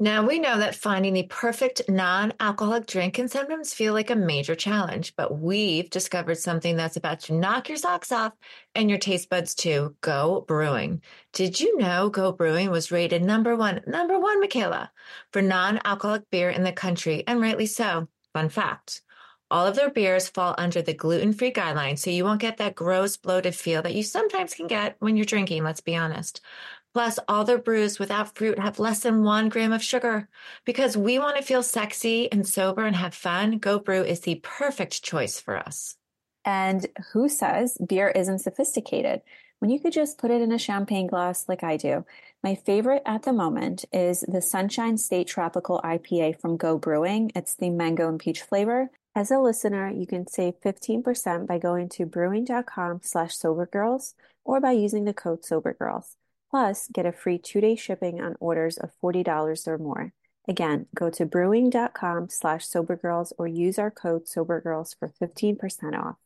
Now, we know that finding the perfect non-alcoholic drink can sometimes feel like a major challenge, but we've discovered something that's about to knock your socks off and your taste buds too. Go Brewing. Did you know Go Brewing was rated number one, Michaela, for non-alcoholic beer in the country, and rightly so. Fun fact. All of their beers fall under the gluten-free guidelines, so you won't get that gross, bloated feel that you sometimes can get when you're drinking, let's be honest. Plus, all their brews without fruit have less than 1 gram of sugar. Because we want to feel sexy and sober and have fun, Go Brew is the perfect choice for us. And who says beer isn't sophisticated when you could just put it in a champagne glass like I do? My favorite at the moment is the Sunshine State Tropical IPA from Go Brewing. It's the mango and peach flavor. As a listener, you can save 15% by going to brewing.com/sobergirls or by using the code SOBERGIRLS. Plus, get a free 2-day shipping on orders of $40 or more. Again, go to brewing.com/sobergirls or use our code SOBERGIRLS for 15% off.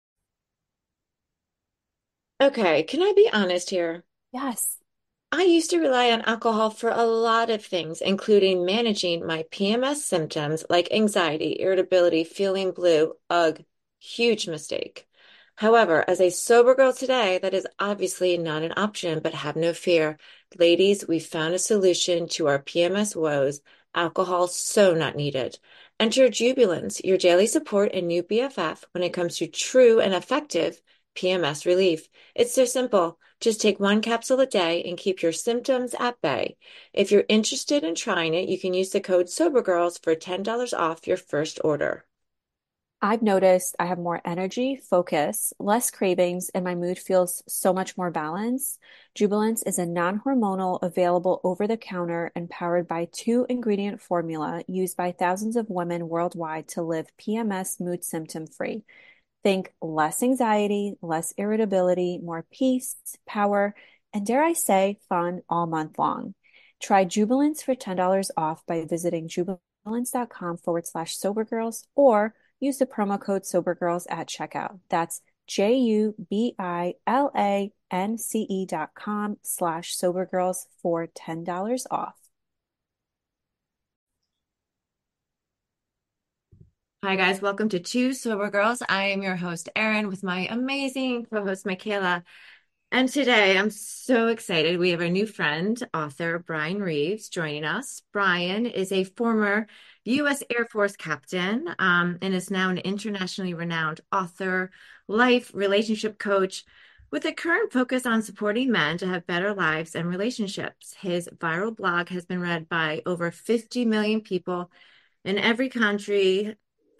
Okay, can I be honest here? Yes. I used to rely on alcohol for a lot of things, including managing my PMS symptoms like anxiety, irritability, feeling blue. Ugh, huge mistake. However, as a sober girl today, that is obviously not an option, but have no fear. Ladies, we found a solution to our PMS woes. Alcohol so not needed. Enter Jubilance, your daily support and new BFF when it comes to true and effective PMS relief. It's so simple. Just take 1 capsule a day and keep your symptoms at bay. If you're interested in trying it, you can use the code SOBERGIRLS for $10 off your first order. I've noticed I have more energy, focus, less cravings, and my mood feels so much more balanced. Jubilance is a non-hormonal, available over the counter, and powered by 2-ingredient formula used by thousands of women worldwide to live PMS mood symptom free. Think less anxiety, less irritability, more peace, power, and dare I say, fun all month long. Try Jubilance for $10 off by visiting jubilance.com/sobergirls or use the promo code SOBERGIRLS at checkout. That's JUBILANCE.com/sobergirls for $10 off. Hi, guys. Welcome to Two Sober Girls. I am your host, Erin, with my amazing co-host, Michaela. And today I'm so excited. We have a new friend, author Brian Reeves, joining us. Brian is a former U.S. Air Force captain and is now an internationally renowned author, life relationship coach with a current focus on supporting men to have better lives and relationships. His viral blog has been read by over 50 million people in every country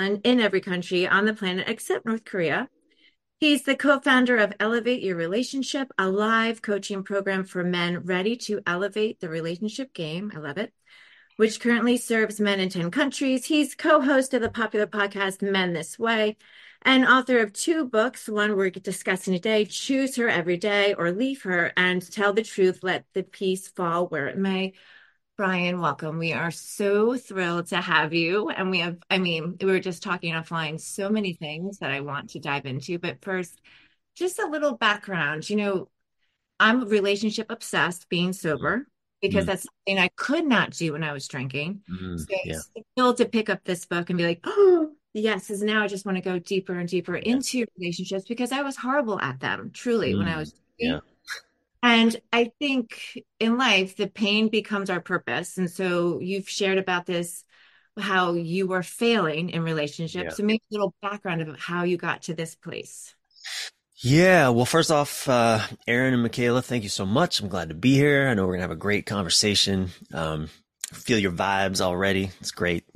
on the planet except North Korea. He's the co-founder of Elevate Your Relationship, a live coaching program for men ready to elevate the relationship game. I love it. Which currently serves men in 10 countries. He's co-host of the popular podcast Men This Way and author of 2 books. One we're discussing today, Choose Her Every Day or Leave Her and Tell the Truth, Let the Peace Fall Where It May. Brian, welcome. We are so thrilled to have you. And we were just talking offline, so many things that I want to dive into. But first, just a little background. I'm relationship obsessed, being sober, because Mm, that's something I could not do when I was drinking. So yeah. it's thrilled to pick up this book and be like, oh, yes, because now I just want to go deeper and deeper Yeah. into relationships because I was horrible at them, truly, when I was Yeah. drinking. And I think in life, the pain becomes our purpose. And so you've shared about this, how you were failing in relationships. Yeah. So maybe a little background of how you got to this place. Yeah. Well, first off, Aaron and Michaela, thank you so much. I'm glad to be here. I know we're gonna have a great conversation. Feel your vibes already. It's great.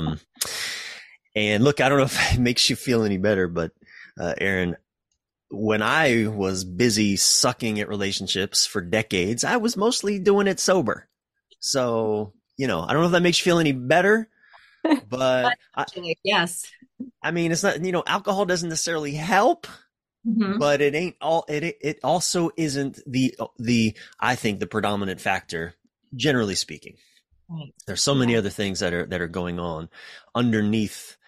And look, I don't know if it makes you feel any better, but Aaron, when I was busy sucking at relationships for decades, I was mostly doing it sober. So, I don't know if that makes you feel any better, but Actually, yes. I mean, it's not, alcohol doesn't necessarily help, Mm-hmm. but it ain't all, it also isn't I think the predominant factor, generally speaking. Right. There's so many other things that are going on underneath,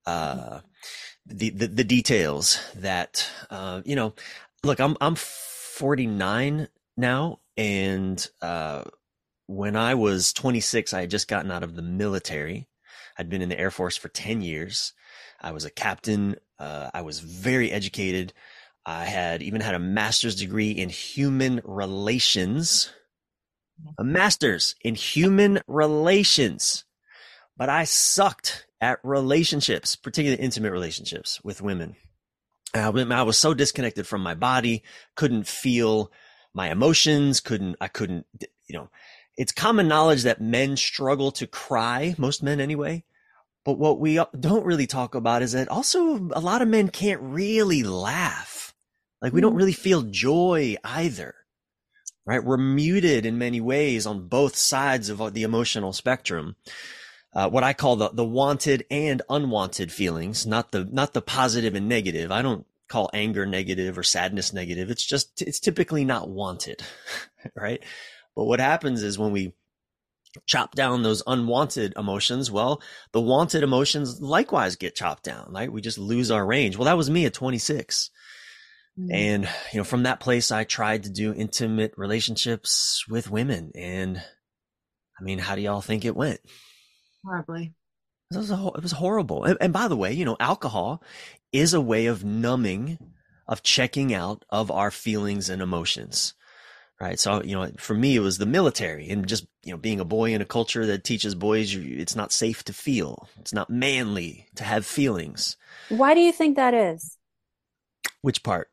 the details that, look, I'm 49 now, and when I was 26, I had just gotten out of the military. I'd been in the Air Force for 10 years. I was a captain. I was very educated. I had even had a master's degree in human relations, a master's in human relations. But I sucked at relationships, particularly intimate relationships with women. I was so disconnected from my body, couldn't feel my emotions, I couldn't, it's common knowledge that men struggle to cry, most men anyway. But what we don't really talk about is that also a lot of men can't really laugh. Like we don't really feel joy either, right? We're muted in many ways on both sides of the emotional spectrum. What I call the wanted and unwanted feelings, not the positive and negative. I don't call anger negative or sadness negative. It's typically not wanted, right? But what happens is when we chop down those unwanted emotions, well, the wanted emotions likewise get chopped down, right? We just lose our range. Well, that was me at 26. And, from that place, I tried to do intimate relationships with women. And I mean, how do y'all think it went? Horribly. It was horrible. And by the way, alcohol is a way of numbing, of checking out of our feelings and emotions. Right. So, for me, it was the military and just, being a boy in a culture that teaches boys it's not safe to feel. It's not manly to have feelings. Why do you think that is? Which part?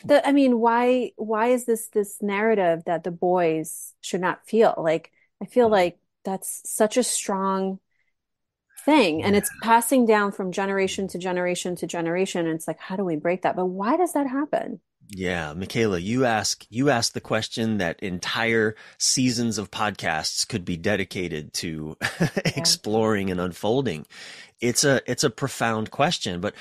Why is this narrative that the boys should not feel? Like, I feel like that's such a strong thing, and it's passing down from generation to generation to generation. And it's like, how do we break that? But why does that happen? Yeah, Michaela, you ask the question that entire seasons of podcasts could be dedicated to exploring and unfolding. It's a profound question, but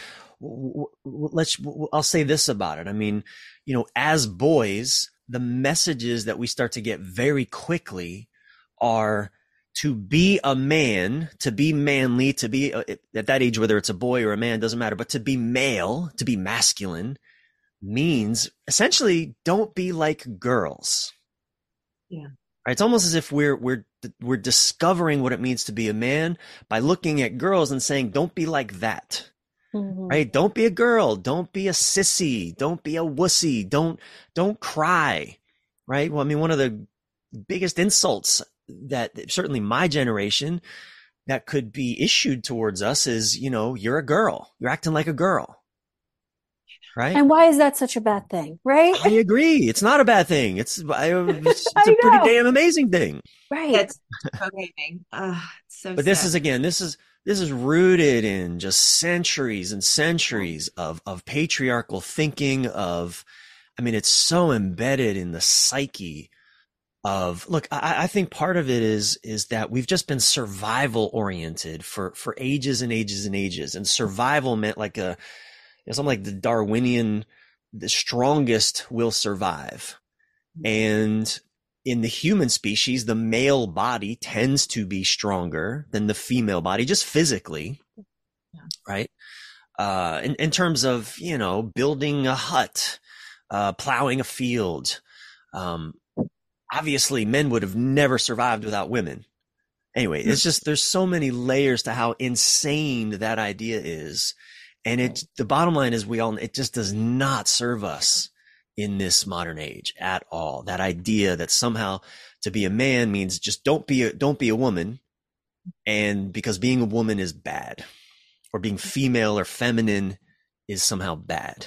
I'll say this about it. I mean, as boys, the messages that we start to get very quickly are to be a man, to be manly, to be at that age, whether it's a boy or a man, doesn't matter, but to be male, to be masculine means essentially don't be like girls. Yeah. Right? It's almost as if we're discovering what it means to be a man by looking at girls and saying, don't be like that. Right? Don't be a girl. Don't be a sissy. Don't be a wussy. Don't cry. Right? Well, I mean, one of the biggest insults that certainly my generation that could be issued towards us is, you're a girl. You're acting like a girl. Right. And why is that such a bad thing? Right. I agree. It's not a bad thing. It's a pretty damn amazing thing. Right. That's programming. So but this is rooted in just centuries and centuries of patriarchal thinking it's so embedded in the psyche of, look, I think part of it is that we've just been survival oriented for ages and ages and ages. And survival meant like something like the Darwinian, the strongest will survive. And in the human species, the male body tends to be stronger than the female body, just physically, right? In terms of, building a hut, plowing a field. Obviously, men would have never survived without women. Anyway, it's just, there's so many layers to how insane that idea is. And the bottom line is it just does not serve us in this modern age at all. That idea that somehow to be a man means just don't be a woman. And because being a woman is bad, or being female or feminine is somehow bad.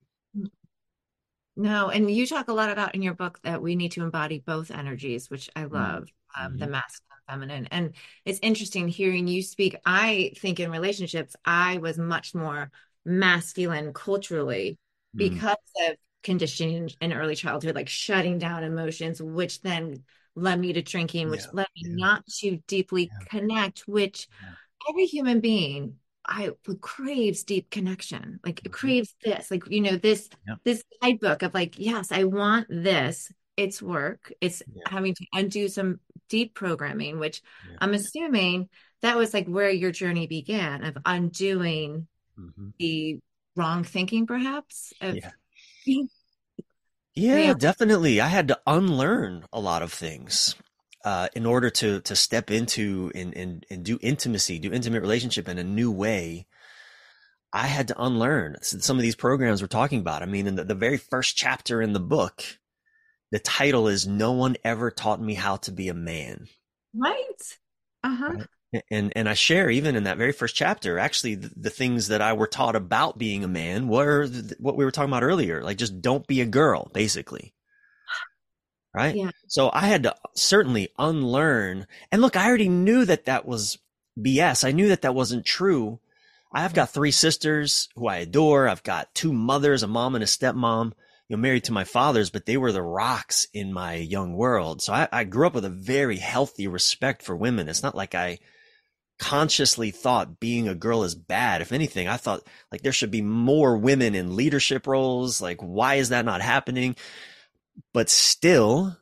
No, and you talk a lot about in your book that we need to embody both energies, which I love, the masculine, feminine. And it's interesting hearing you speak. I think in relationships, I was much more masculine culturally because of conditioning in early childhood, like shutting down emotions, which then led me to drinking, which led me not to deeply connect, which every human being craves deep connection. Like it craves this, like, this guidebook of like, yes, I want this. It's work. It's having to undo some deep programming, which I'm assuming that was like where your journey began of undoing the wrong thinking, perhaps. Yeah, definitely. I had to unlearn a lot of things. in order to step into and do intimate relationship in a new way, I had to unlearn some of these programs we're talking about. I mean, in the very first chapter in the book, the title is "No One Ever Taught Me How to Be a Man." Right. Uh-huh. Right. And I share even in that very first chapter, actually the things that I were taught about being a man were what we were talking about earlier, like just don't be a girl, basically. Right. Yeah. So I had to certainly unlearn. And look, I already knew that that was BS. I knew that that wasn't true. I've got 3 sisters who I adore. I've got 2 mothers, a mom and a stepmom, married to my fathers, but they were the rocks in my young world. So I grew up with a very healthy respect for women. It's not like I consciously thought being a girl is bad. If anything, I thought like there should be more women in leadership roles. Like, why is that not happening? But still,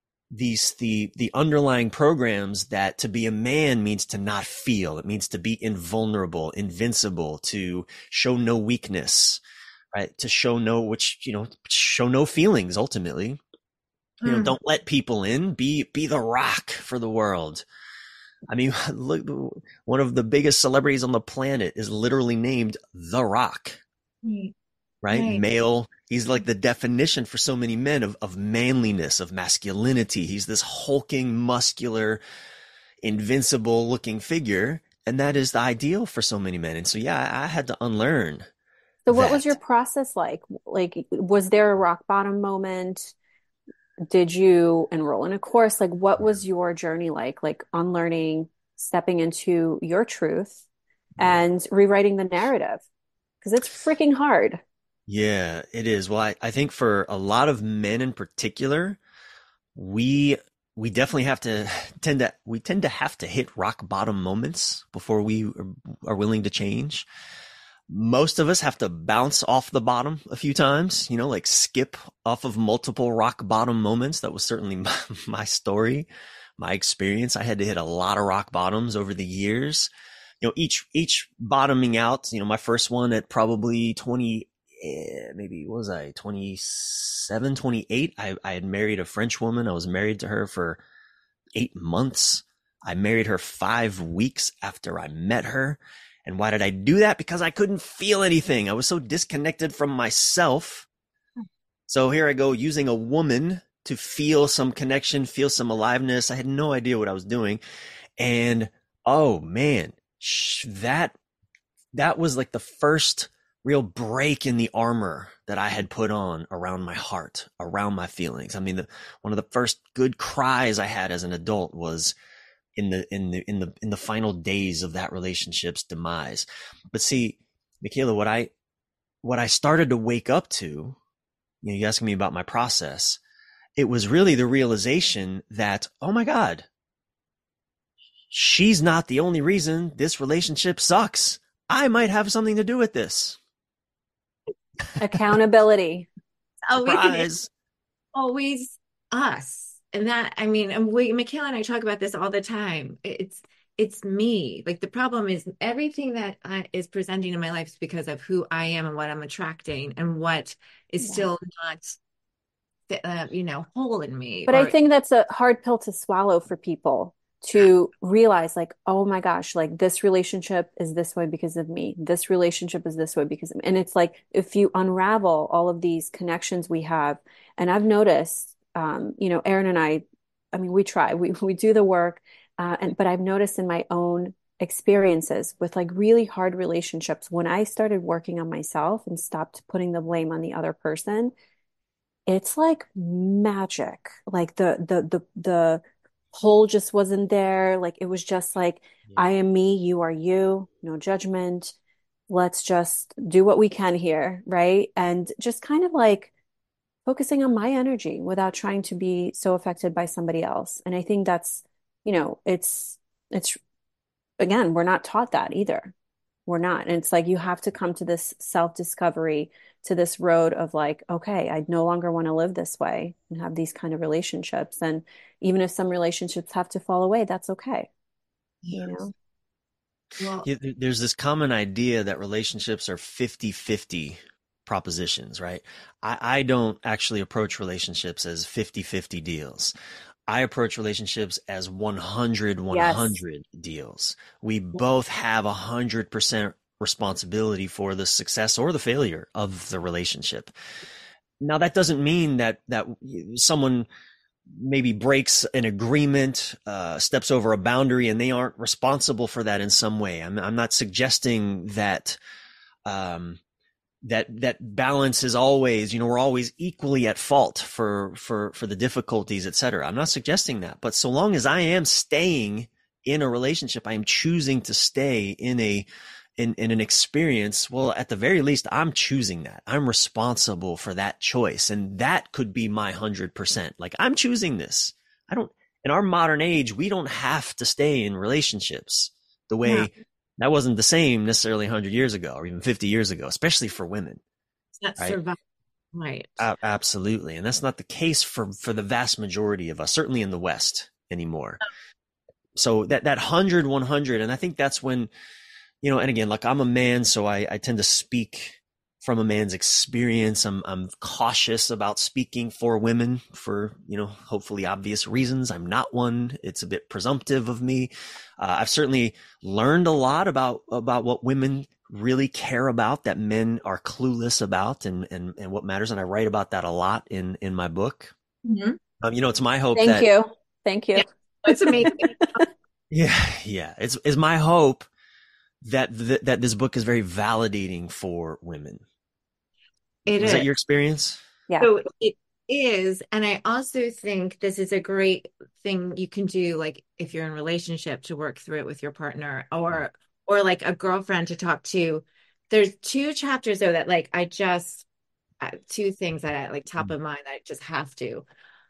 the underlying programs that to be a man means to not feel. It means to be invulnerable, invincible, to show no weakness, right? To show no feelings ultimately. Don't let people in. Be the rock for the world. I mean, look, one of the biggest celebrities on the planet is literally named The Rock. Right? Male. He's like the definition for so many men of manliness, of masculinity. He's this hulking, muscular, invincible looking figure. And that is the ideal for so many men. And so, yeah, I had to unlearn. So what was your process like? Like, was there a rock bottom moment? Did you enroll in a course? Like, what was your journey like? Like unlearning, stepping into your truth and rewriting the narrative? Because it's freaking hard. Yeah, it is. Well, I think for a lot of men in particular, we definitely tend to have to hit rock bottom moments before we are willing to change. Most of us have to bounce off the bottom a few times, like skip off of multiple rock bottom moments. That was certainly my story, my experience. I had to hit a lot of rock bottoms over the years. Each bottoming out, my first one at probably 20, maybe what was I, 27, 28. I had married a French woman. I was married to her for 8 months. I married her 5 weeks after I met her. And why did I do that? Because I couldn't feel anything. I was so disconnected from myself. So here I go using a woman to feel some connection, feel some aliveness. I had no idea what I was doing. And oh man, that was like the first real break in the armor that I had put on around my heart, around my feelings. I mean, one of the first good cries I had as an adult was in the final days of that relationship's demise. But see, Michaela, what I started to wake up to, you asking me about my process, it was really the realization that, oh my God, she's not the only reason this relationship sucks. I might have something to do with this. Accountability. Surprise. Always us. And that, I mean, Michaela and I talk about this all the time. It's me. Like the problem is everything that is presenting in my life is because of who I am and what I'm attracting and what is still not, whole in me. But I think that's a hard pill to swallow for people to realize like, oh my gosh, like this relationship is this way because of me. This relationship is this way because of me. And it's like, if you unravel all of these connections we have, and I've noticed, Aaron and I mean, we try, we do the work, but I've noticed in my own experiences with like really hard relationships, when I started working on myself and stopped putting the blame on the other person, it's like magic. Like the pull just wasn't there. Like it was just like, I am me, you are you, no judgment. Let's just do what we can here, right? And just kind of like focusing on my energy without trying to be so affected by somebody else. And I think that's, it's again, we're not taught that either. We're not. And it's like you have to come to this self-discovery, to this road of like, okay, I no longer want to live this way and have these kind of relationships. And even if some relationships have to fall away, that's okay. Well, there's this common idea that relationships are 50-50 propositions, right? I don't actually approach relationships as 50-50 deals. I approach relationships as 100, Yes. 100 deals. We both have 100% responsibility for the success or the failure of the relationship. Now, that doesn't mean that someone maybe breaks an agreement, steps over a boundary, and they aren't responsible for that in some way. I'm not suggesting that um, that balance is always, we're always equally at fault for the difficulties, et cetera. I'm not suggesting that, but so long as I am staying in a relationship, I am choosing to stay in an experience. Well, at the very least, I'm choosing that. I'm responsible for that choice. And that could be my 100%. Like, I'm choosing this. I don't, in our modern age, we don't have to stay in relationships the No, way that wasn't the same necessarily 100 years ago or even 50 years ago, especially for women, it's not right? survival. Right. Absolutely. And that's not the case for the vast majority of us, certainly in the West anymore. So that 100, 100, and I think that's when, and again, like, I'm a man, so I tend to speak from a man's experience. I'm cautious about speaking for women for, hopefully obvious reasons. I'm not one. It's a bit presumptive of me. I've certainly learned a lot about what women really care about that men are clueless about, and what matters. And I write about that a lot in my book. Mhm. It's my hope Thank that, you. Thank you. Yeah, it's amazing. yeah, it's my hope that that this book is very validating for women. It Was that is. your experience? Yeah. So it is, and I also think this is a great thing you can do, like if you're in a relationship, to work through it with your partner, or like a girlfriend to talk to. There's two chapters though that like I just two things that I like top of mind that I just have to.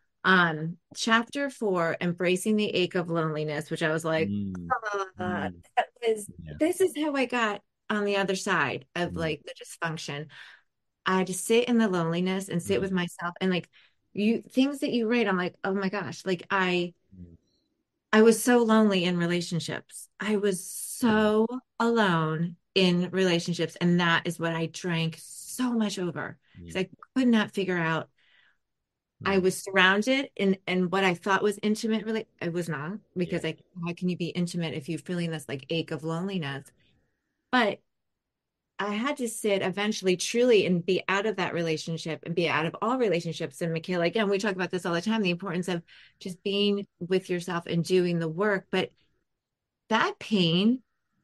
Chapter 4, embracing the ache of loneliness, which I was like, Mm, that mm, was yeah. this is how I got on the other side of Mm, like the dysfunction. I had to sit in the loneliness and sit with mm, myself and like you things that you write, I'm like, oh my gosh, like mm, I was so lonely in relationships. I was mm, so alone in relationships, and that is what I drank so much over mm, because I could not figure out. I mm, was surrounded in what I thought was intimate. Really, I was not, yeah. because like, how can you be intimate if you're feeling this like ache of loneliness? But I had to sit eventually truly and be out of that relationship and be out of all relationships. And Michaela, again, we talk about this all the time, the importance of just being with yourself and doing the work. But that pain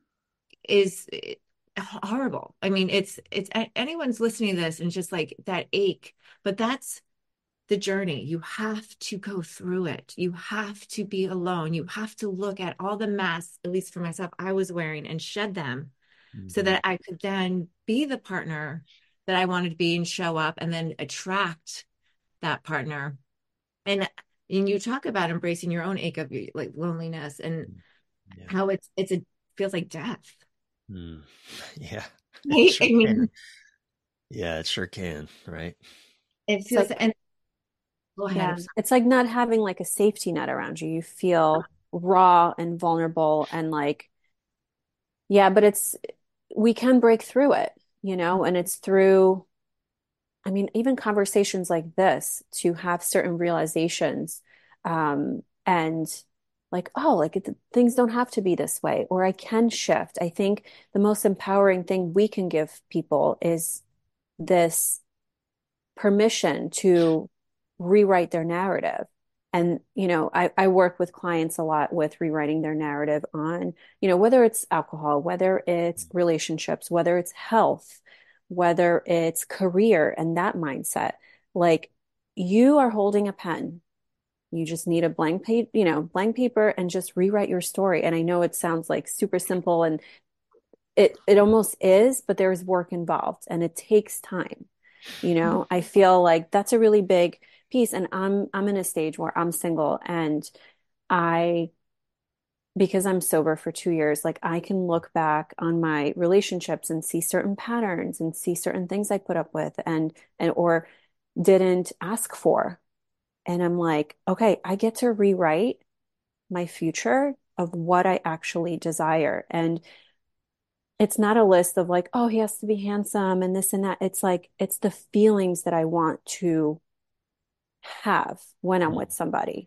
is horrible. I mean, it's anyone's listening to this and just like that ache, but that's the journey. You have to go through it. You have to be alone. You have to look at all the masks, at least for myself, I was wearing, and shed them so Mhm. that I could then be the partner that I wanted to be and show up and then attract that partner. And you talk about embracing your own ache of like loneliness and Yeah. how it's a feels like death. Mm. Yeah. It Right? sure I can. mean, Yeah, it sure can. Right. it It's feels, like, and go ahead. yeah, it's like not having like a safety net around you. You feel raw and vulnerable and like, yeah, but we can break through it, and it's through, I mean, even conversations like this to have certain realizations, and like, oh, like things don't have to be this way, or I can shift. I think the most empowering thing we can give people is this permission to rewrite their narrative. And, I work with clients a lot with rewriting their narrative on, whether it's alcohol, whether it's relationships, whether it's health, whether it's career and that mindset. Like, you are holding a pen. You just need a blank paper and just rewrite your story. And I know it sounds like super simple, and it almost is, but there's work involved and it takes time. I feel like that's a really big piece. And I'm in a stage where I'm single, and I because I'm sober for 2 years, like I can look back on my relationships and see certain patterns and see certain things I put up with and or didn't ask for. And I'm like, okay, I get to rewrite my future of what I actually desire. And it's not a list of like, oh, he has to be handsome and this and that. It's like, it's the feelings that I want to have when I'm with somebody.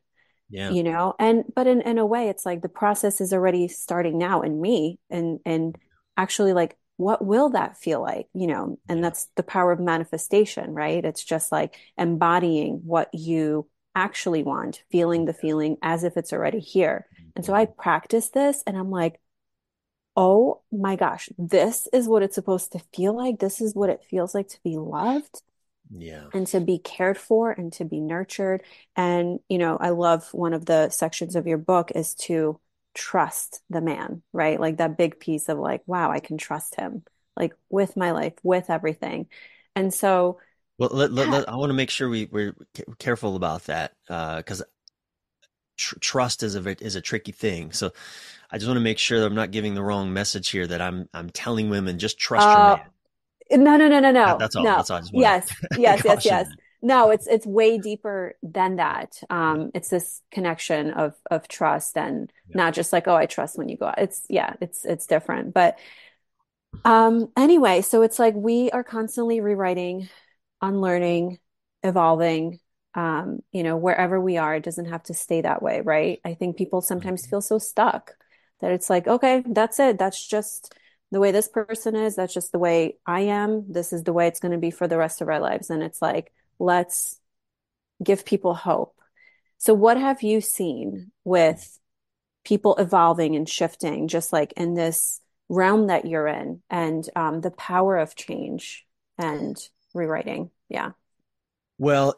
Yeah. you know? And but in a way, it's like the process is already starting now in me and actually like what will that feel like, you know? And Yeah. that's the power of manifestation, right? It's just like embodying what you actually want, feeling the feeling as if it's already here. And so I Mhm. practice this and I'm like, oh my gosh, this is what it's supposed to feel like. This is what it feels like to be loved Yeah. and to be cared for and to be nurtured. And, you know, I love one of the sections of your book is to trust the man, right? Like that big piece of like, wow, I can trust him, like with my life, with everything. And so, Well, yeah, I want to make sure we're careful about that, because trust is a tricky thing. So I just want to make sure that I'm not giving the wrong message here. That I'm telling women just trust your uh, man. no, no, no, no, That, no, that's all. no. That's all. I just want Yes, to yes, yes, caution yes. that. No, it's way deeper than that. Yeah. It's this connection of trust and Yeah. not just like, oh, I trust when you go out. It's yeah, it's different. But anyway, so it's like we are constantly rewriting, unlearning, evolving. You know, wherever we are, it doesn't have to stay that way, right? I think people sometimes Mhm. feel so stuck that it's like, okay, that's it. That's just the way this person is. That's just the way I am. This is the way it's going to be for the rest of our lives. And it's like, let's give people hope. So, what have you seen with people evolving and shifting, just like in this realm that you're in, and the power of change and rewriting? Yeah. Well,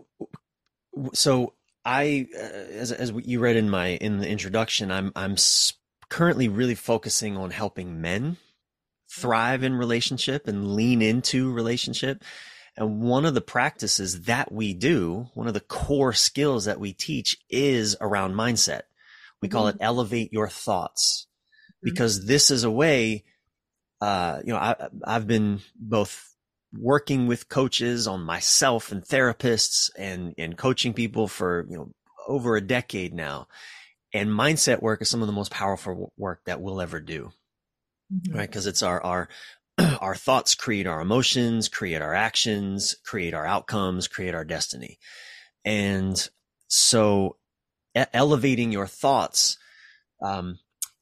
so as you read in the introduction, currently really focusing on helping men thrive in relationship and lean into relationship. And one of the practices that we do, one of the core skills that we teach is around mindset. We call it Mhm. elevate your thoughts, Mhm. because this is a way, I've been both working with coaches on myself and therapists and coaching people for, over a decade now. And mindset work is some of the most powerful work that we'll ever do, Mhm. right? Because it's our our thoughts create our emotions, create our actions, create our outcomes, create our destiny. And so elevating your thoughts, um,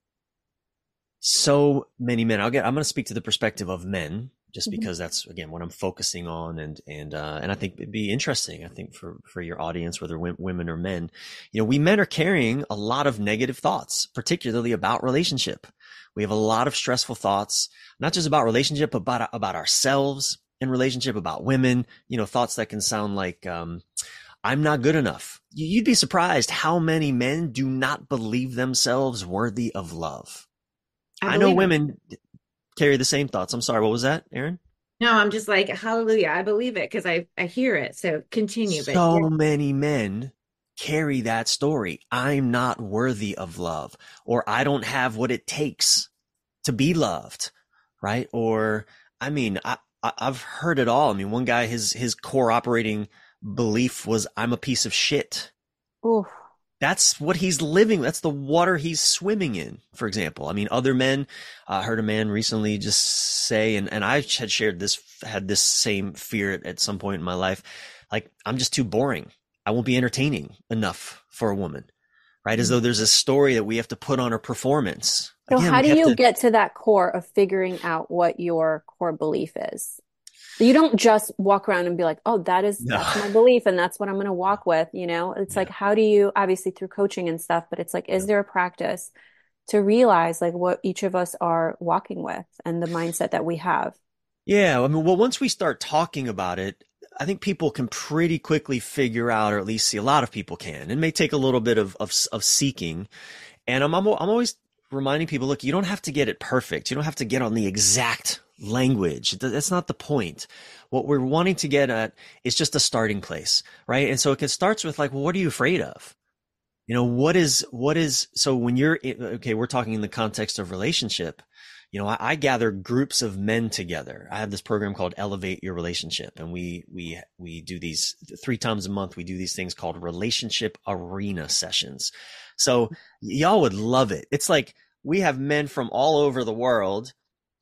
so many men, I'm going to speak to the perspective of men just Mhm. because that's again what I'm focusing on. And I think it'd be interesting, I think for your audience, whether women or men, we men are carrying a lot of negative thoughts, particularly about relationship. We have a lot of stressful thoughts, not just about relationship, but about ourselves in relationship, about women, thoughts that can sound like, I'm not good enough. You'd be surprised how many men do not believe themselves worthy of love. I I know believe it. women carry the same thoughts. I'm sorry, what was that, Aaron? No, I'm just like, hallelujah. I believe it because I hear it. So continue. But So yeah. many men carry that story. I'm not worthy of love, or I don't have what it takes to be loved, right? Or, I mean, I've heard it all. I mean, one guy, his core operating belief was, I'm a piece of shit. Ooh. That's what he's living. That's the water he's swimming in, for example. I mean, other men, I heard a man recently just say, and I had had this same fear at some point in my life. Like, I'm just too boring. I won't be entertaining enough for a woman, right? As though there's a story that we have to put on a performance. So Again, how we do have you to, get to that core of figuring out what your core belief is? So you don't just walk around and be like, "Oh, no, that's my belief and that's what I'm going to walk with," you know? It's like yeah. how do you obviously through coaching and stuff, but it's like is there a practice to realize like what each of us are walking with and the mindset that we have? Yeah, I mean, well, once we start talking about it, I think people can pretty quickly figure out, or at least see a lot of people can. It may take a little bit of seeking. And I'm always reminding people, look, you don't have to get it perfect. You don't have to get on the exact language. That's not the point. What we're wanting to get at is just a starting place, right? And so it starts with like, well, what are you afraid of? So when okay, we're talking in the context of relationship. I gather groups of men together. I have this program called Elevate Your Relationship, and we do these 3 times a month. We do these things called relationship arena sessions. So y'all would love it. It's like we have men from all over the world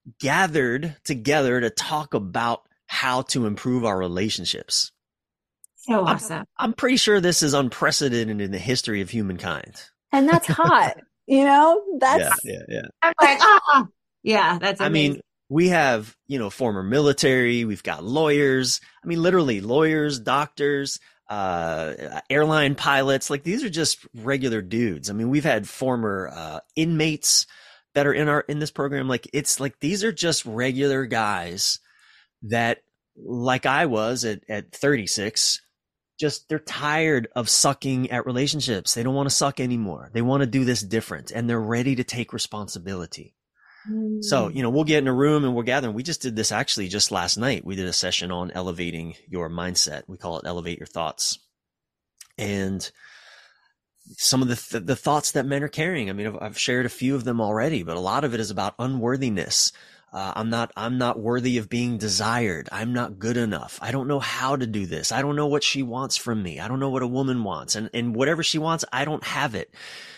gathered together to talk about how to improve our relationships. So I'm, awesome. I'm pretty sure this is unprecedented in the history of humankind. And that's hot. You know, Yeah, that's yeah, yeah. I'm like, ah, yeah, that's I amazing. mean, we have, former military, we've got lawyers. I mean, literally lawyers, doctors, airline pilots. Like these are just regular dudes. I mean, we've had former inmates that are in this program. Like it's like these are just regular guys that, like I was at 36, just they're tired of sucking at relationships. They don't want to suck anymore. They want to do this different, and they're ready to take responsibility. So, Mm. we'll get in a room and we're gathering. We just did this actually just last night. We did a session on elevating your mindset. We call it Elevate Your Thoughts. And some of the thoughts that men are carrying. I mean, I've shared a few of them already, but a lot of it is about unworthiness. I'm not worthy of being desired. I'm not good enough. I don't know how to do this. I don't know what she wants from me. I don't know what a woman wants. And whatever she wants, I don't have it.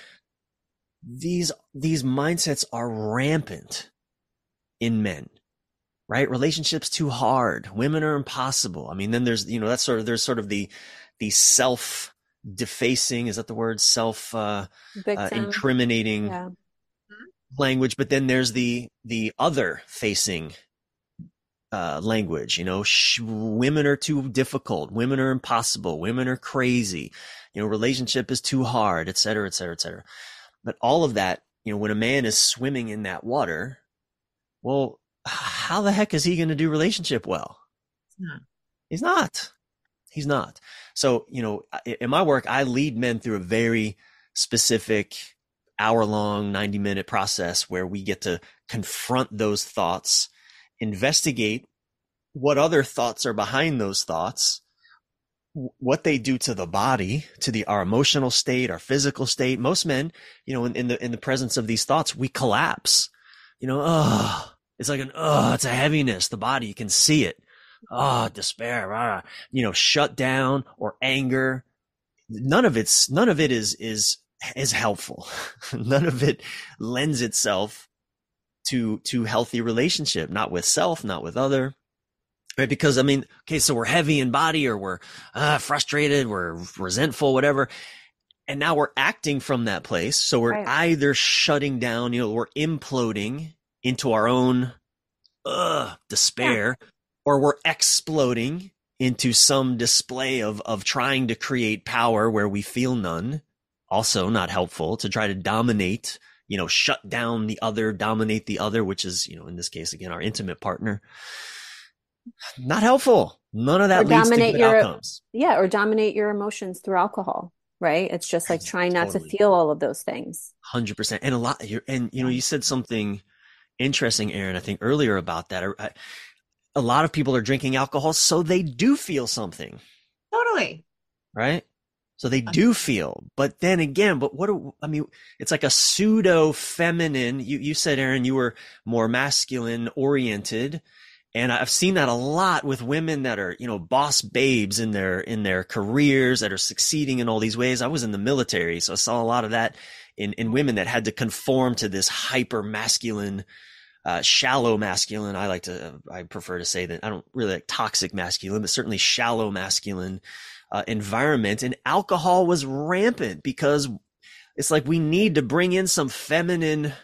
These mindsets are rampant in men, right? Relationships too hard. Women are impossible. I mean, then there's, there's sort of the self defacing, is that the word? Self, Victim. incriminating Yeah. language. But then there's the other facing, language, women are too difficult. Women are impossible. Women are crazy. Relationship is too hard, et cetera, et cetera, et cetera. But all of that, when a man is swimming in that water, well, how the heck is he going to do relationship well? He's not. He's not. So, in my work, I lead men through a very specific hour-long, 90-minute process where we get to confront those thoughts, investigate what other thoughts are behind those thoughts, what they do to the body, to our emotional state, our physical state. Most men, in the presence of these thoughts, we collapse. It's like it's a heaviness. The body, you can see it. Despair. Shut down or anger. None of it is helpful. None of it lends itself to healthy relationship. Not with self, not with other. Right? Because so we're heavy in body, or we're frustrated, we're resentful, whatever. And now we're acting from that place. So we're either shutting down, we're imploding into our own despair, or we're exploding into some display of trying to create power where we feel none. Also not helpful, to try to dominate, shut down the other, dominate the other, which is, in this case, again, our intimate partner. Not helpful. None of that leads to good outcomes. Yeah, or dominate your emotions through alcohol, right? It's just like trying not to feel all of those things. 100%. And you said something interesting, Erin, I think earlier about that. A lot of people are drinking alcohol so they do feel something. Totally. Right? So they do feel, but then again, it's like a pseudo feminine. You said, Erin, you were more masculine oriented. And I've seen that a lot with women that are, boss babes in their careers, that are succeeding in all these ways. I was in the military, so I saw a lot of that in women that had to conform to this hyper masculine, shallow masculine. I prefer to say that I don't really like toxic masculine, but certainly shallow masculine environment. And alcohol was rampant because it's like we need to bring in some feminine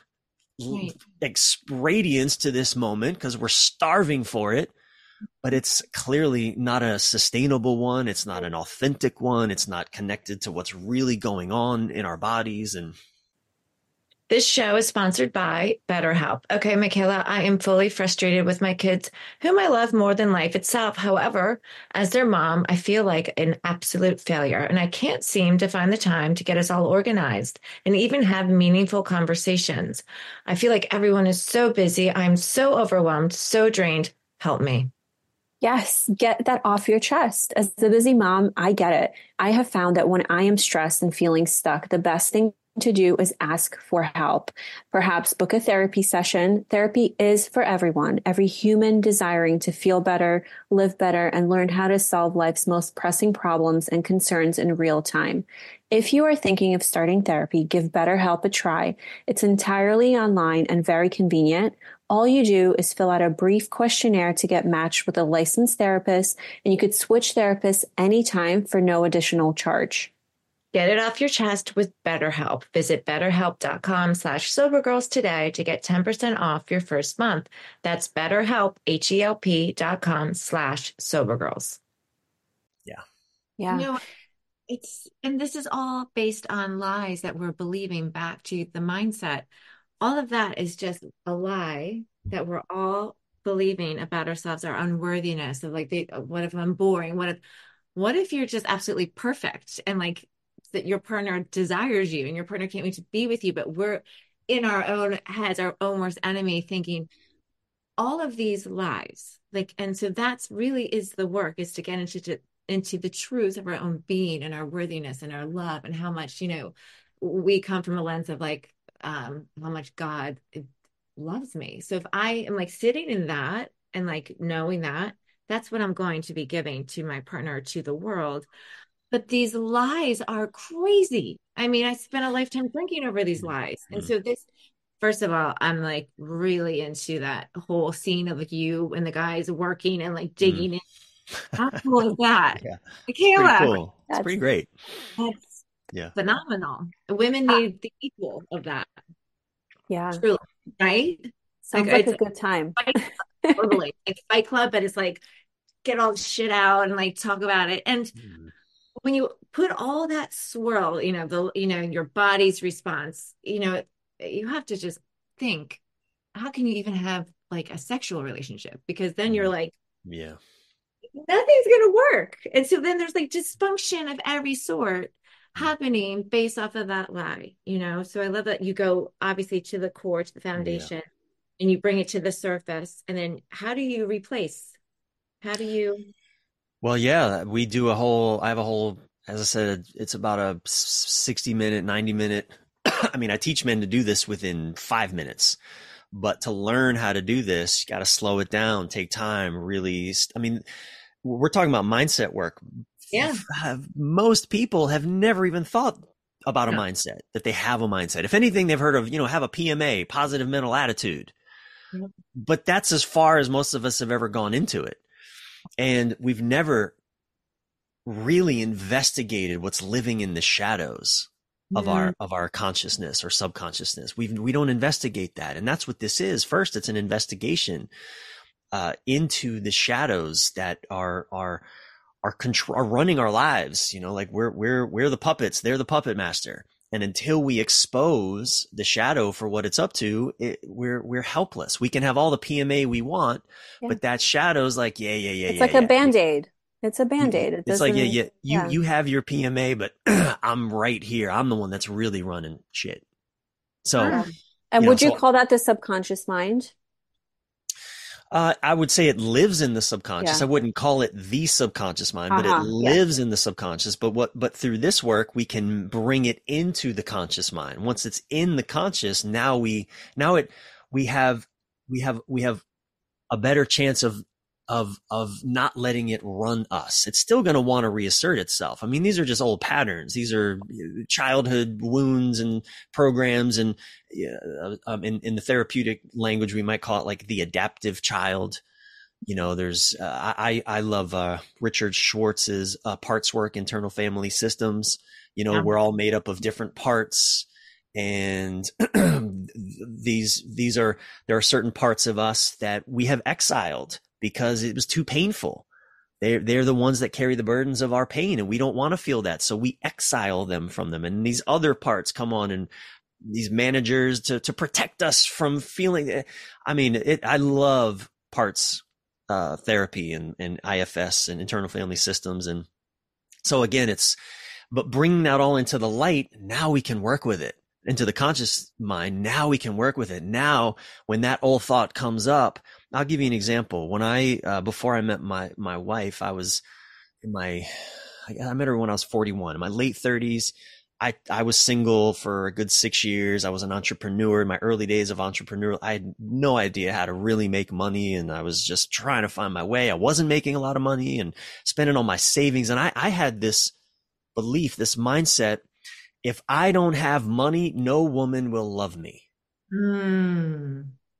radiance to this moment because we're starving for it, but it's clearly not a sustainable one. It's not an authentic one. It's not connected to what's really going on in our bodies. And this show is sponsored by BetterHelp. Okay, Michaela, I am fully frustrated with my kids, whom I love more than life itself. However, as their mom, I feel like an absolute failure, and I can't seem to find the time to get us all organized and even have meaningful conversations. I feel like everyone is so busy. I'm so overwhelmed, so drained. Help me. Yes, get that off your chest. As a busy mom, I get it. I have found that when I am stressed and feeling stuck, the best thing to do is ask for help. Perhaps book a therapy session. Therapy is for everyone, every human desiring to feel better, live better, and learn how to solve life's most pressing problems and concerns in real time. If you are thinking of starting therapy, give BetterHelp a try. It's entirely online and very convenient. All you do is fill out a brief questionnaire to get matched with a licensed therapist, and you could switch therapists anytime for no additional charge. Get it off your chest with BetterHelp. Visit betterhelp.com/sobergirls today to get 10% off your first month. That's BetterHelp, HELP.com/sobergirls. Yeah. Yeah. You know, and this is all based on lies that we're believing back to the mindset. All of that is just a lie that we're all believing about ourselves, our unworthiness of like, what if I'm boring? What if you're just absolutely perfect and like that your partner desires you and your partner can't wait to be with you, but we're in our own heads, our own worst enemy, thinking all of these lies. Like, and so that's really is the work, is to get into the truth of our own being and our worthiness and our love and how much, we come from a lens of like how much God loves me. So if I am like sitting in that and like knowing that, that's what I'm going to be giving to my partner, to the world. But these lies are crazy. I mean, I spent a lifetime drinking over these lies. And so first of all, I'm like really into that whole scene of like you and the guys working and like digging in. How cool is that? Yeah. Michaela, Pretty cool. It's pretty great. that's Yeah. phenomenal. Women need the equal of that. Yeah. Truly, right? Sounds like a good time. Totally. Like Fight Club, but it's like get all the shit out and like talk about it. And when you put all that swirl, your body's response, you have to just think, how can you even have like a sexual relationship? Because then you're like, yeah, nothing's gonna work. And so then there's like dysfunction of every sort happening based off of that lie, So I love that you go obviously to the core, to the foundation, and you bring it to the surface. And then how do you replace? How do you? Well, yeah, I have a whole, as I said, it's about a 60-minute, 90-minute. I mean, I teach men to do this within 5 minutes, but to learn how to do this, you got to slow it down, take time, really. I mean, we're talking about mindset work. Yeah. Most people have never even thought about a mindset, that they have a mindset. If anything, they've heard of, have a PMA, positive mental attitude. Yep. But that's as far as most of us have ever gone into it. And we've never really investigated what's living in the shadows of our consciousness or subconsciousness. We don't investigate that. And that's what this is. First, it's an investigation into the shadows that are running our lives. Like we're the puppets, they're the puppet master. And until we expose the shadow for what it's up to, we're helpless. We can have all the PMA we want, but that shadow's like, it's like a Band-Aid. It's a Band-Aid. It's like, you have your PMA, but I'm right here. I'm the one that's really running shit. So, and would you call that the subconscious mind? I would say it lives in the subconscious. I wouldn't call it the subconscious mind, but it lives in the subconscious. But through this work, we can bring it into the conscious mind. Once it's in the conscious, we have a better chance of not letting it run us. It's still going to want to reassert itself. I mean, these are just old patterns. These are childhood wounds and programs. And in the therapeutic language, we might call it like the adaptive child. There's, I love Richard Schwartz's parts work, internal family systems. We're all made up of different parts. And there are certain parts of us that we have exiled because it was too painful. They're the ones that carry the burdens of our pain, and we don't want to feel that. So we exile them from them. And these other parts come on, and these managers to protect us from feeling. I mean, I love parts therapy and IFS and internal family systems. And so again, but bringing that all into the light, now we can work with it. Into the conscious mind, now we can work with it. Now, when that old thought comes up, I'll give you an example. When before I met my wife, I met her when I was 41. In my late 30s, I was single for a good 6 years. I was an entrepreneur in my early days of entrepreneurial. I had no idea how to really make money, and I was just trying to find my way. I wasn't making a lot of money and spending all my savings. And I had this belief, this mindset: if I don't have money, no woman will love me.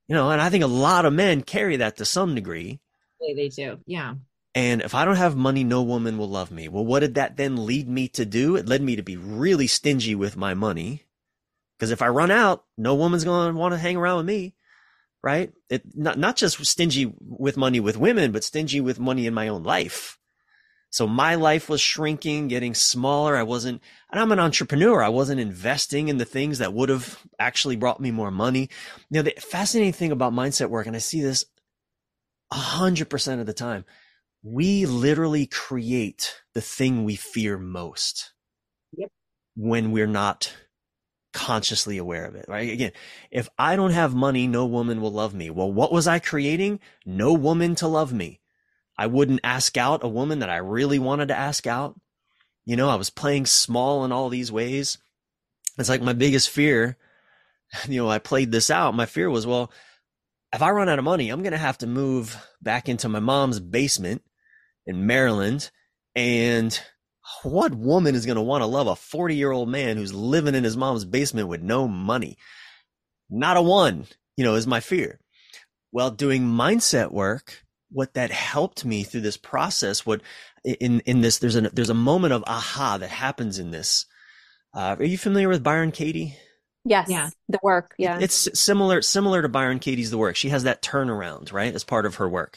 And I think a lot of men carry that to some degree. They do. Yeah. And if I don't have money, no woman will love me. Well, what did that then lead me to do? It led me to be really stingy with my money. Because if I run out, no woman's going to want to hang around with me, right? Not just stingy with money with women, but stingy with money in my own life. So my life was shrinking, getting smaller. And I'm an entrepreneur. I wasn't investing in the things that would have actually brought me more money. The fascinating thing about mindset work, and I see this 100% of the time, we literally create the thing we fear most. Yep. When we're not consciously aware of it, right? Again, if I don't have money, no woman will love me. Well, what was I creating? No woman to love me. I wouldn't ask out a woman that I really wanted to ask out. I was playing small in all these ways. It's like my biggest fear, I played this out. My fear was, well, if I run out of money, I'm going to have to move back into my mom's basement in Maryland. And what woman is going to want to love a 40-year-old man who's living in his mom's basement with no money? Not a one, is my fear. Well, doing mindset work, what that helped me through this process, in this, there's a moment of aha that happens in this. Are you familiar with Byron Katie? Yes. Yeah. The work. Yeah. It's similar to Byron Katie's The Work. She has that turnaround, right, as part of her work.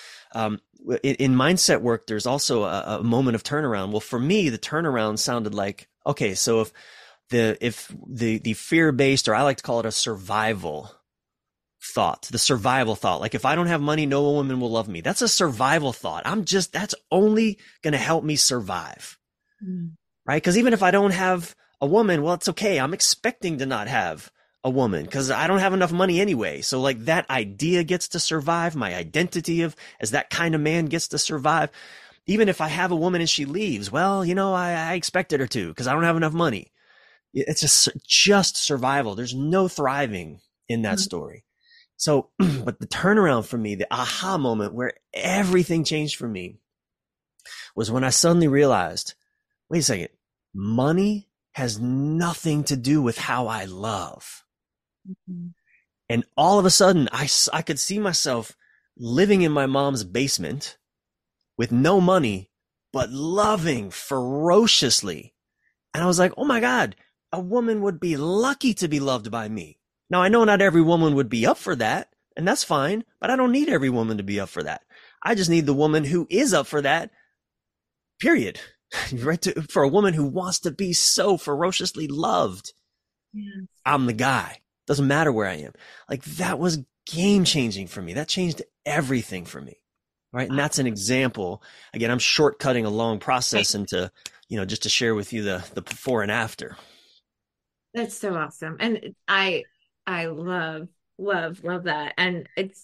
In mindset work, there's also a moment of turnaround. Well, for me, the turnaround sounded like, okay, so if the fear-based, or I like to call it a survival thought, like if I don't have money, no woman will love me. That's a survival thought. That's only going to help me survive, right? Because even if I don't have a woman, well, it's okay. I'm expecting to not have a woman because I don't have enough money anyway. So like that idea gets to survive. My identity as that kind of man gets to survive. Even if I have a woman and she leaves, well, I expected her to because I don't have enough money. It's just survival. There's no thriving in that story. So, but the turnaround for me, the aha moment where everything changed for me was when I suddenly realized, wait a second, money has nothing to do with how I love. Mm-hmm. And all of a sudden, I could see myself living in my mom's basement with no money, but loving ferociously. And I was like, oh my God, a woman would be lucky to be loved by me. Now, I know not every woman would be up for that, and that's fine, but I don't need every woman to be up for that. I just need the woman who is up for that, period. Right? For a woman who wants to be so ferociously loved, yes. I'm the guy. Doesn't matter where I am. Like that was game changing for me. That changed everything for me. Right. And that's an example. Again, I'm shortcutting a long process into, just to share with you the before and after. That's so awesome. And I love that. And it's,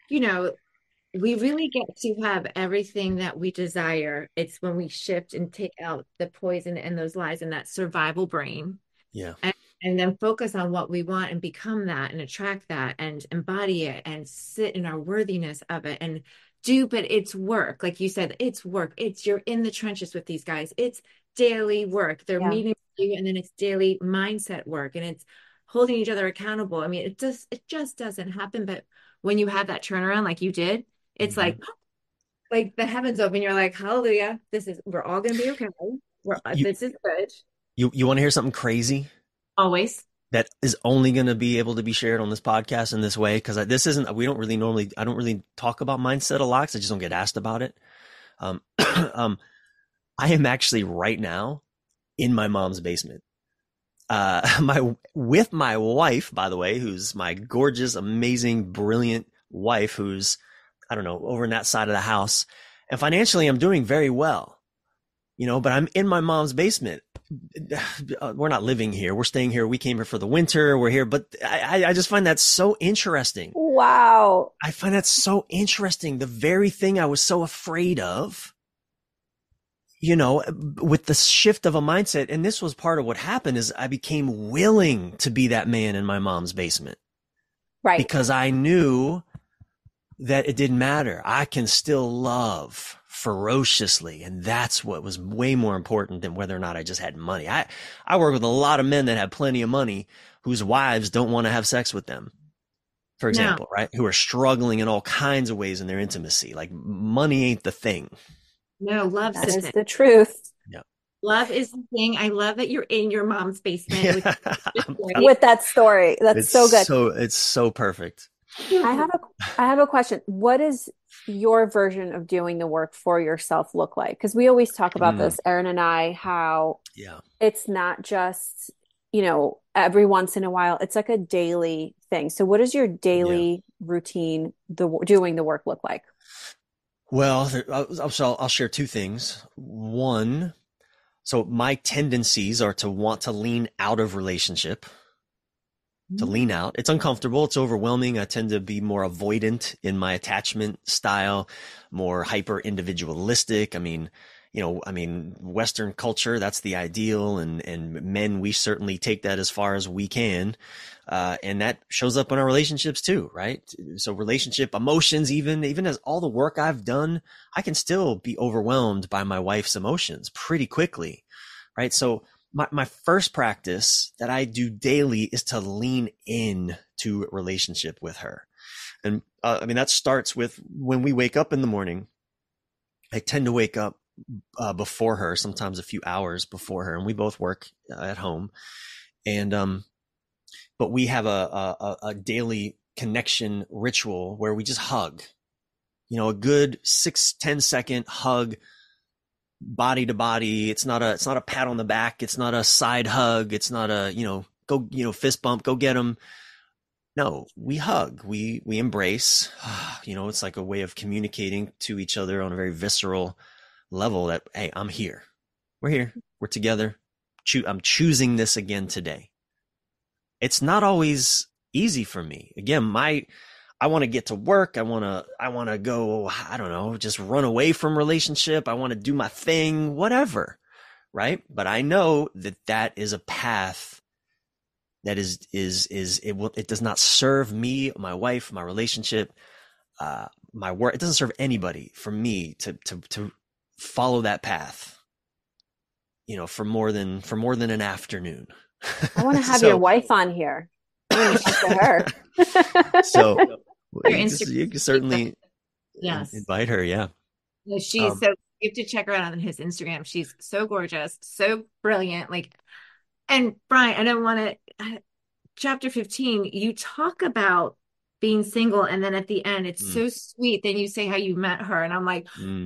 we really get to have everything that we desire. It's when we shift and take out the poison and those lies and that survival brain. Yeah. And then focus on what we want and become that and attract that and embody it and sit in our worthiness of it and but it's work. Like you said, it's work. You're in the trenches with these guys. It's daily work. They're meeting you, and then it's daily mindset work, and it's holding each other accountable. I mean, it just doesn't happen. But when you have that turnaround, like you did, it's like the heavens open. You're like, hallelujah. We're all going to be okay. This is good. You want to hear something crazy? Always. That is only going to be able to be shared on this podcast in this way. Cause I don't really talk about mindset a lot. Cause I just don't get asked about it. I am actually right now in my mom's basement. With my wife, by the way, who's my gorgeous, amazing, brilliant wife, who's, I don't know, over in that side of the house. And financially, I'm doing very well, but I'm in my mom's basement. We're not living here. We're staying here. We came here for the winter. We're here. But I just find that so interesting. Wow. I find that so interesting. The very thing I was so afraid of, with the shift of a mindset. And this was part of what happened is I became willing to be that man in my mom's basement. Right. Because I knew that it didn't matter. I can still love ferociously. And that's what was way more important than whether or not I just had money. I work with a lot of men that have plenty of money whose wives don't want to have sex with them. for No, example, right? Who are struggling in all kinds of ways in their intimacy. Like money ain't the thing. no, love's That the It's is thing. the truth. yeah. Love is the thing. I love that you're in your mom's basement with Yeah. just right. With that story. That's so good. It's so perfect. I have a I have a question. What does your version of doing the work for yourself look like? Because we always talk about Mm, this, Erin and I, how yeah. it's not just, every once in a while. It's like a daily thing. So what does your Yeah. daily routine, doing the work look like? Well, I'll share two things. One, so my tendencies are to want to lean out of relationship, to lean out. It's uncomfortable. It's overwhelming. I tend to be more avoidant in my attachment style, more hyper individualistic. Western culture, that's the ideal. And men, we certainly take that as far as we can. And that shows up in our relationships too, right? So relationship emotions, even as all the work I've done, I can still be overwhelmed by my wife's emotions pretty quickly, right? So my first practice that I do daily is to lean in to relationship with her. And that starts with when we wake up in the morning. I tend to wake up before her, sometimes a few hours before her, and we both work at home. And but we have a daily connection ritual where we just hug. A good 6-10 second hug, body to body. It's not a pat on the back. It's not a side hug. It's not a, go, fist bump, go get them. No, we hug, we embrace. It's like a way of communicating to each other on a very visceral level that, hey, I'm here. We're here. We're together. I'm choosing this again today. It's not always easy for me. Again, I want to get to work. I want to go, I don't know, just run away from relationship. I want to do my thing, whatever. Right. But I know that is a path that it does not serve me, my wife, my relationship, my work. It doesn't serve anybody for me to follow that path, for more than an afternoon. I want to have your wife on here. I want to talk to her. So Your you can certainly yes. invite her. Yeah. She's so, you have to check her out on his Instagram. She's so gorgeous, so brilliant. And Brian, I don't want to, chapter 15, you talk about being single. And then at the end, it's so sweet. Then you say how you met her. And I'm like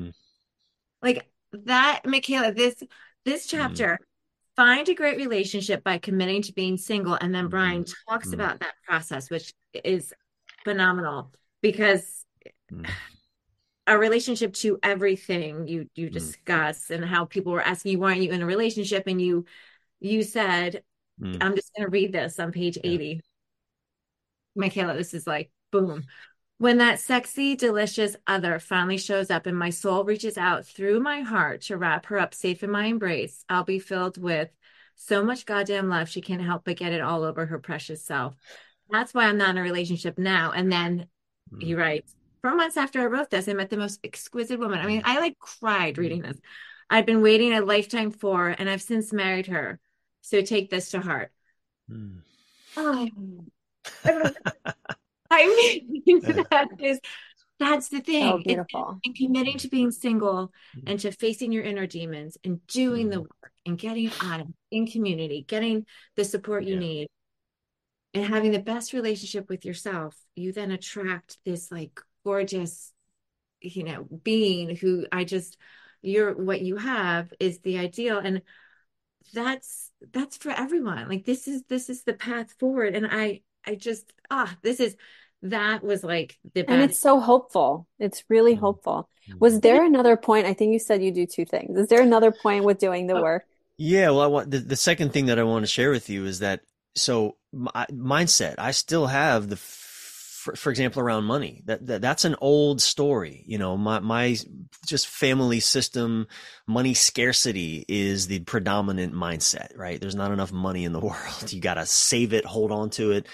that, Michaela, this chapter, find a great relationship by committing to being single. And then Brian talks about that process, which is phenomenal because a relationship to everything you discuss and how people were asking you, why aren't you in a relationship? And you said, I'm just going to read this on page 80. Michaela, this is like, boom. When that sexy, delicious other finally shows up and my soul reaches out through my heart to wrap her up safe in my embrace, I'll be filled with so much goddamn love she can't help but get it all over her precious self. That's why I'm not in a relationship now. And then he writes, 4 months after I wrote this, I met the most exquisite woman. I mean, I cried reading this. I'd been waiting a lifetime for, and I've since married her. So take this to heart. Oh, I mean, that's the thing. Oh, beautiful. And committing to being single and to facing your inner demons and doing the work and getting on it in community, getting the support you need, and having the best relationship with yourself, you then attract this gorgeous, being who what you have is the ideal. And that's for everyone. This is the path forward. And that was the best. And it's so hopeful. It's really hopeful. Was there another point? I think you said you do two things. Is there another point with doing the work? Yeah. Well, the second thing that I want to share with you is that, so mindset, I still have for example, around money, that's an old story. My just family system, money scarcity is the predominant mindset, right? There's not enough money in the world. You got to save it, hold on to it.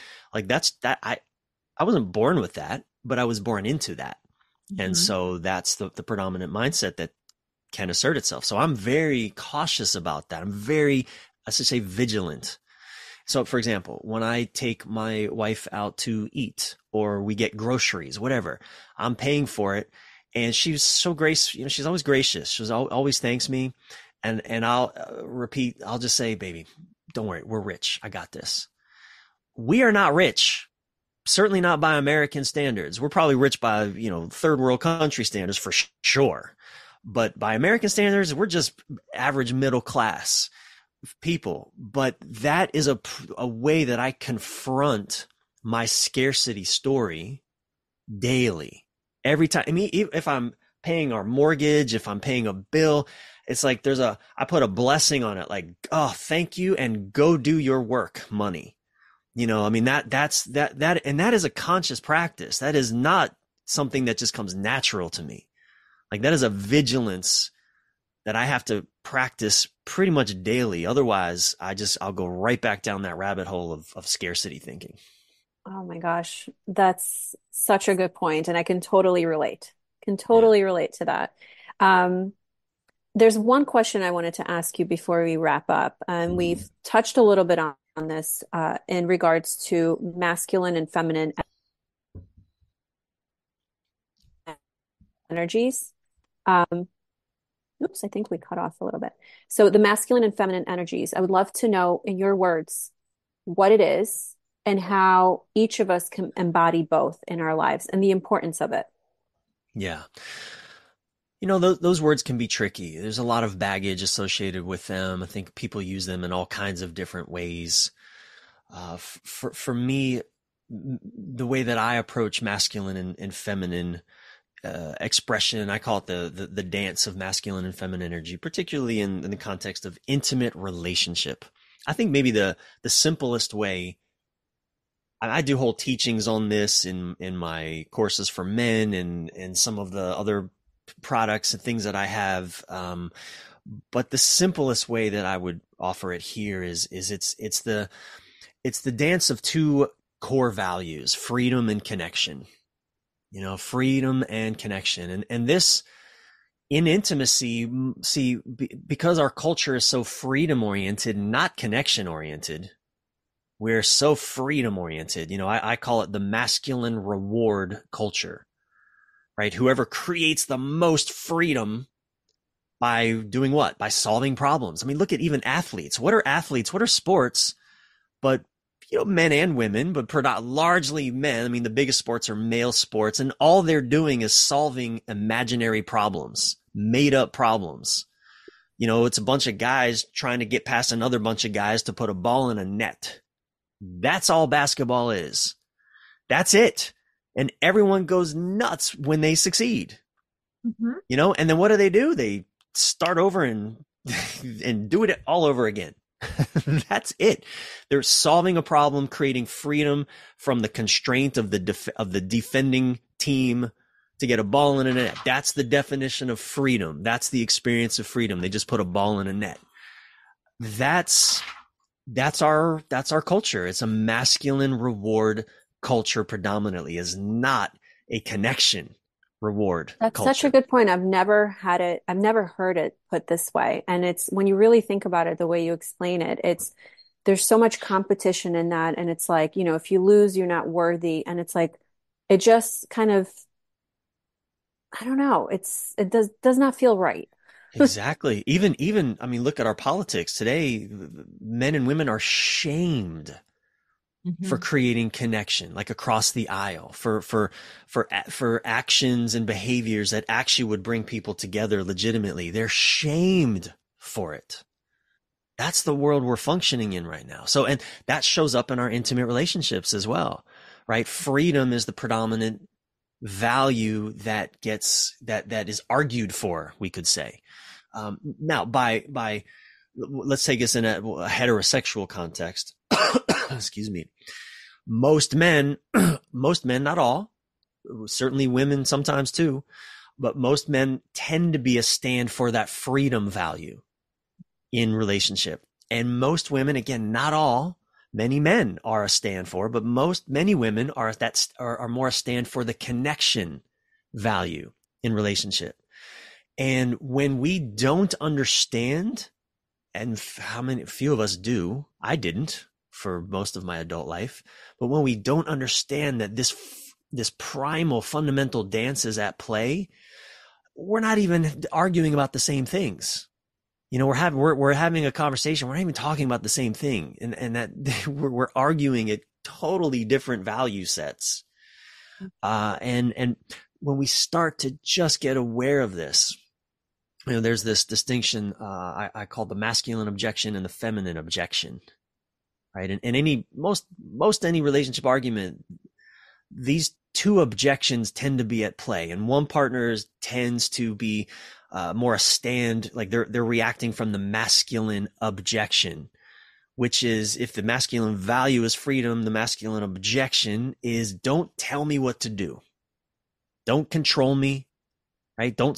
I wasn't born with that, but I was born into that. And so that's the predominant mindset that can assert itself. So I'm very cautious about that. I'm very, I should say, vigilant. So for example, when I take my wife out to eat or we get groceries, whatever. I'm paying for it. And she's so she's always gracious. She's always thanks me. And I'll repeat, I'll just say, baby, don't worry. We're rich. I got this. We are not rich. Certainly not by American standards. We're probably rich by, third world country standards for sure. But by American standards, we're just average middle class people. But that is a way that I confront my scarcity story daily. Every time. I mean, if I'm paying our mortgage, if I'm paying a bill, it's like I put a blessing on it, like, oh, thank you, and go do your work, money. I mean, that's and that is a conscious practice. That is not something that just comes natural to me. Like, that is a vigilance that I have to practice pretty much daily. Otherwise, I'll go right back down that rabbit hole of scarcity thinking. Oh my gosh, that's such a good point, and I can totally relate. Can Yeah. totally relate to that. Um, there's one question I wanted to ask you before we wrap up, and we've touched a little bit on this in regards to masculine and feminine energies. Oops, I think we cut off a little bit. So the masculine and feminine energies, I would love to know in your words what it is and how each of us can embody both in our lives and the importance of it. Yeah. Those words can be tricky. There's a lot of baggage associated with them. I think people use them in all kinds of different ways. For me, the way that I approach masculine and feminine expression, I call it the dance of masculine and feminine energy, particularly in the context of intimate relationship. I think maybe the simplest way, I do whole teachings on this in my courses for men and some of the other products and things that I have. But the simplest way that I would offer it here is it's the dance of two core values: freedom and connection. Freedom and connection. And this, in intimacy, because our culture is so freedom oriented, not connection oriented, we're so freedom oriented. I call it the masculine reward culture, right? Whoever creates the most freedom by doing what? By solving problems. I mean, look at even athletes. What are athletes? What are sports? But men and women, but largely men. I mean, the biggest sports are male sports, and all they're doing is solving imaginary problems, made up problems. It's a bunch of guys trying to get past another bunch of guys to put a ball in a net. That's all basketball is. That's it. And everyone goes nuts when they succeed. Mm-hmm. And then what do? They start over and do it all over again. That's it. They're solving a problem, creating freedom from the constraint of the defending team to get a ball in a net. That's the definition of freedom. That's the experience of freedom. They just put a ball in a net. That's our culture. It's a masculine reward culture predominantly, is not a connection reward That's culture. such a good point. I've never heard it put this way. And it's, when you really think about it, the way you explain it, there's so much competition in that. And it's like, if you lose, you're not worthy. And it's like, it just kind of, I don't know. It does not feel right. Exactly. Even, I mean, look at our politics today. Men and women are shamed for creating connection, like across the aisle, for actions and behaviors that actually would bring people together legitimately. They're shamed for it. That's the world we're functioning in right now. So, and that shows up in our intimate relationships as well, right? Freedom is the predominant value that is argued for, we could say. Now, by let's take this in a heterosexual context. Excuse me. Most men, not all, certainly women sometimes too, but most men tend to be a stand for that freedom value in relationship. And most women, again, not all, many men are a stand for, but many women are more a stand for the connection value in relationship. And when we don't understand, and few of us do, I didn't, for most of my adult life. But when we don't understand that this primal fundamental dance is at play, we're not even arguing about the same things. We're having a conversation. We're not even talking about the same thing, and that we're arguing at totally different value sets. And when we start to just get aware of this, there's this distinction I call the masculine objection and the feminine objection, right? And any most any relationship argument, these two objections tend to be at play, and one partner tends to be more a stand, like they're reacting from the masculine objection, which is, if the masculine value is freedom, the masculine objection is, don't tell me what to do, don't control me, right? Don't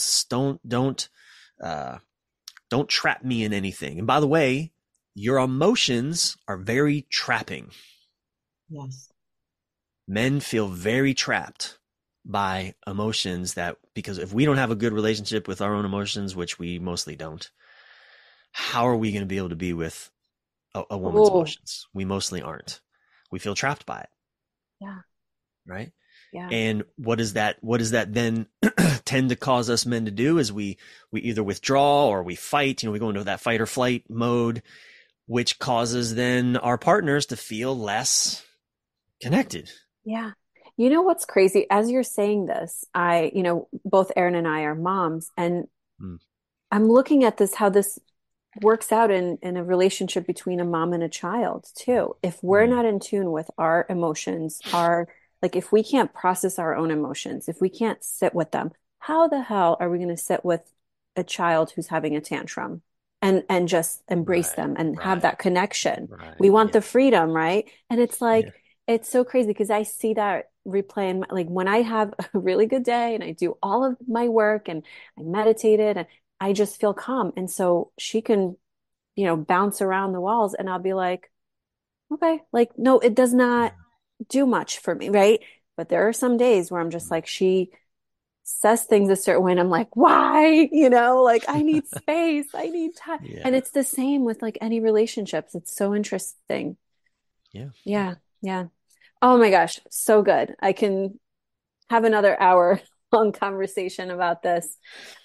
trap me in anything. And by the way, your emotions are very trapping. Yes. Men feel very trapped by emotions, because if we don't have a good relationship with our own emotions, which we mostly don't, how are we going to be able to be with a woman's emotions? We mostly aren't. We feel trapped by it. Yeah. Right? Yeah. And what does that then tend to cause us men to do is we either withdraw or we fight. We go into that fight or flight mode, which causes then our partners to feel less connected. Yeah. You know what's crazy? As you're saying this, both Erin and I are moms, and I'm looking at this, how this works out in a relationship between a mom and a child too. If we're not in tune with our emotions, if we can't process our own emotions, if we can't sit with them, how the hell are we going to sit with a child who's having a tantrum and just embrace them and have that connection? We want the freedom, right? And it's like, it's so crazy because I see that replaying, like when I have a really good day and I do all of my work and I meditated and I just feel calm. And so she can, bounce around the walls and I'll be like, okay, like, no, it does not do much for me. Right. But there are some days where I'm just like, she says things a certain way and I'm like, why? I need space. I need time. Yeah. And it's the same with like any relationships. It's so interesting. Yeah. Yeah. Yeah. Oh my gosh. So good. I can have another hour long conversation about this.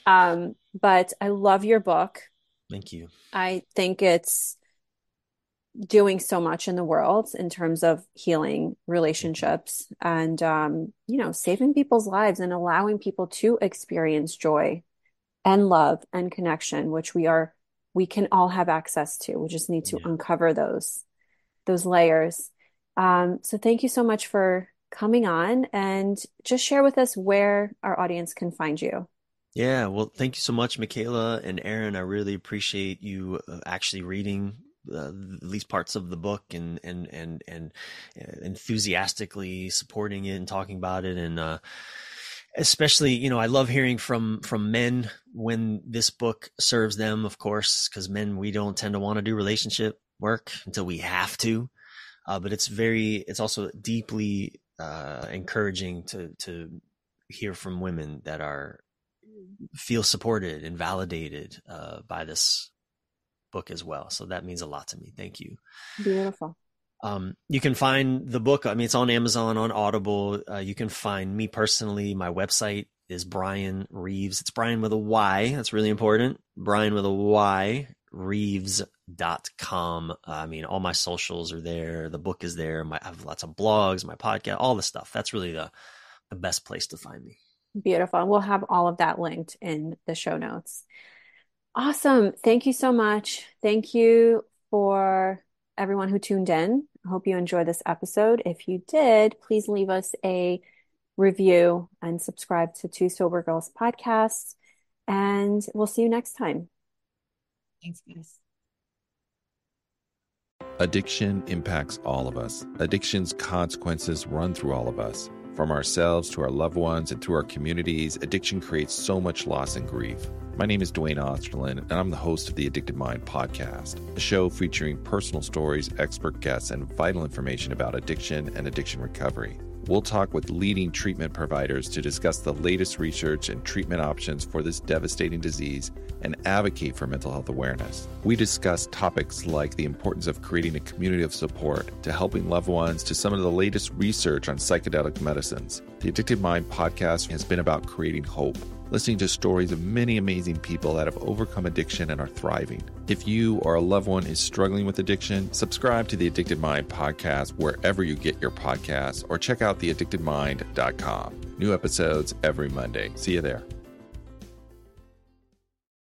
But I love your book. Thank you. I think it's doing so much in the world in terms of healing relationships and, saving people's lives and allowing people to experience joy and love and connection, which we can all have access to. We just need to uncover those layers. So thank you so much for coming on, and just share with us where our audience can find you. Yeah, well, thank you so much, Michaela and Erin. I really appreciate you actually reading at least parts of the book and enthusiastically supporting it and talking about it. And especially, I love hearing from men when this book serves them, of course, because men, we don't tend to want to do relationship work until we have to. But it's also deeply encouraging to hear from women that feel supported and validated by this book as well. So that means a lot to me. Thank you. Beautiful. You can find the book. I mean, it's on Amazon, on Audible. You can find me personally. My website is Brian Reeves. It's Brian with a Y. That's really important. Brian with a Y, Reeves.com. I mean, all my socials are there. The book is there. I have lots of blogs, my podcast, all the stuff. That's really the best place to find me. Beautiful. We'll have all of that linked in the show notes. Awesome. Thank you so much. Thank you for everyone who tuned in. I hope you enjoyed this episode. If you did, please leave us a review and subscribe to Two Sober Girls podcast. And we'll see you next time. Thanks, guys. Addiction impacts all of us. Addiction's consequences run through all of us. From ourselves to our loved ones and through our communities, addiction creates so much loss and grief. My name is Dwayne Osterlin, and I'm the host of the Addicted Mind podcast, a show featuring personal stories, expert guests, and vital information about addiction and addiction recovery. We'll talk with leading treatment providers to discuss the latest research and treatment options for this devastating disease and advocate for mental health awareness. We discuss topics like the importance of creating a community of support, to helping loved ones, to some of the latest research on psychedelic medicines. The Addicted Mind podcast has been about creating hope, listening to stories of many amazing people that have overcome addiction and are thriving. If you or a loved one is struggling with addiction, subscribe to the Addicted Mind podcast wherever you get your podcasts, or check out theaddictedmind.com. New episodes every Monday. See you there.